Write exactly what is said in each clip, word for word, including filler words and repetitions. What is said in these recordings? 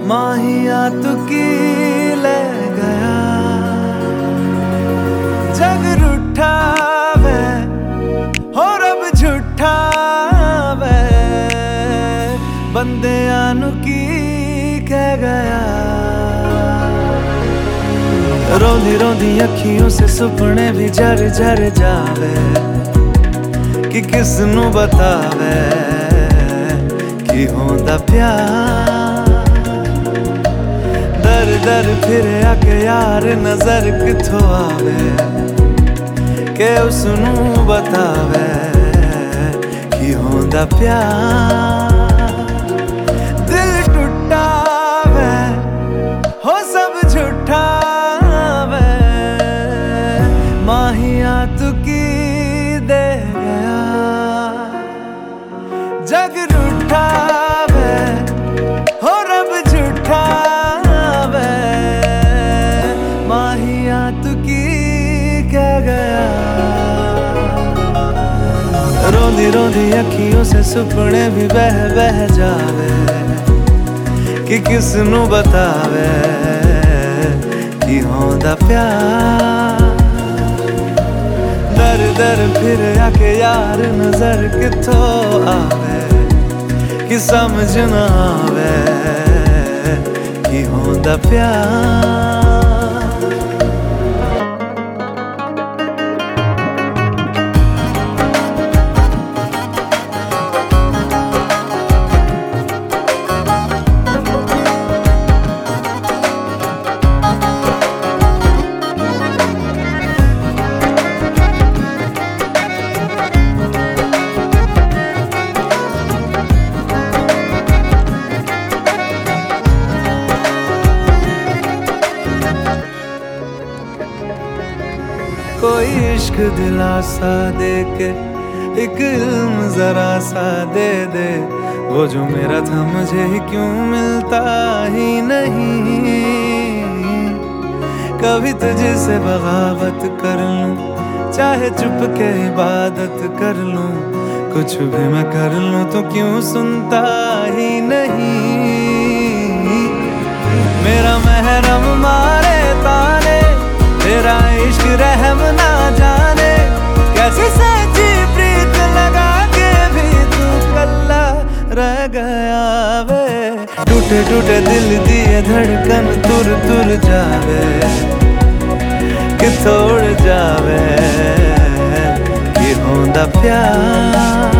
माहिया तू की ले गया, जग रूठा वे हो रब झूठा वे, बंदे आनु की कह गया। रोंदी रोंदी अखियों से सुपने भी झर झर जावे, कि किस नू बतावे कि होंदा प्यार। दर दर फिर आके यार नजर किथों आवे, के उसनू बतावे कि होंदा प्यार। दिल टूटा वे हो सब झूठा वे, माहिया तू की दे गया, जग रूठा वे हो रब झूठा वे, माहिया तू की कह गया। रोंदी रोंदी अखियों से सुपने भी बह बह जावे, कि किस नू बतावे कि होंदा प्यार। दर दर फिर आके यार नजर किथों आवे, कि समझ ना आवे कि होंदा प्यार। कोई इश्क दिलासा दे के एक इल्म जरा सा दे दे, वो जो मेरा था मुझे ही क्यों मिलता ही नहीं। कभी तुझसे बगावत कर लूं, चाहे चुप के इबादत कर लूं, कुछ भी मैं कर लूं तो क्यों सुनता ही नहीं। मेरा महरम मारे ताने, तेरा इश्क रहम ना जाने, कैसे सच्ची प्रीत लगा के भी तू कल्ला रह गया वे। टूटे टूटे दिल दिए धड़कन तुर तुर जावे, कि तोड़ जावे कि होंदा प्यार।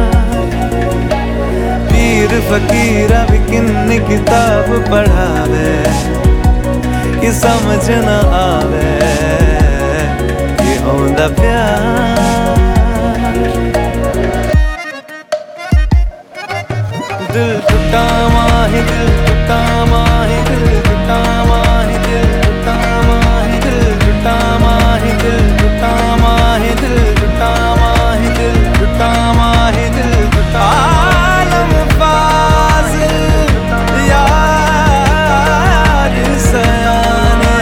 पीर फकीरा भी किन्नी किताब पढ़ावे, कि समझ न आवे कि होंदा प्यार। दिल टूटा माही दिल टूटा माही दिल टूटा माही दिल टूटा माही दिल टूटा माही दिल टूटा माही दिल टूटा माही दिल टूटा माही दिल टूटा। आलम फाजिल यार सयाने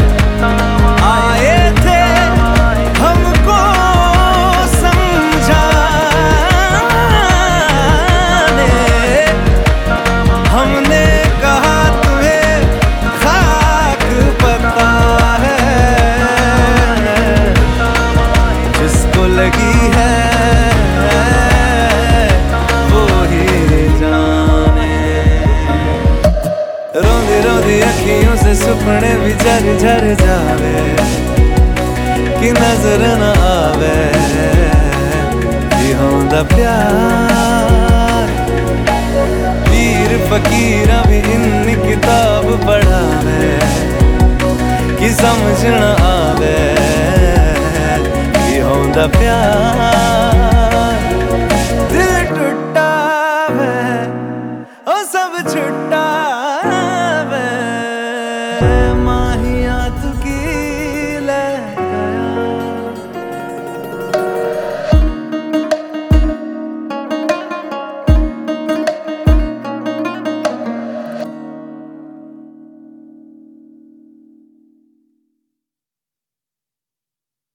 आए थे हमको समझाने, हमने कहा तुम्हें खाक पता है, जिसको लगी है वो ही जाने। रोंदी रोंदी अखियों से सुपने भी झर झर जावे, कि नजर न आवे कि होंदा प्यार। पीर फकीरा भी इन्नी किताब पढ़ावे, कि समझ न आवे कि होंदा प्यार। दिल टूटा वे ओ सब छुट्टा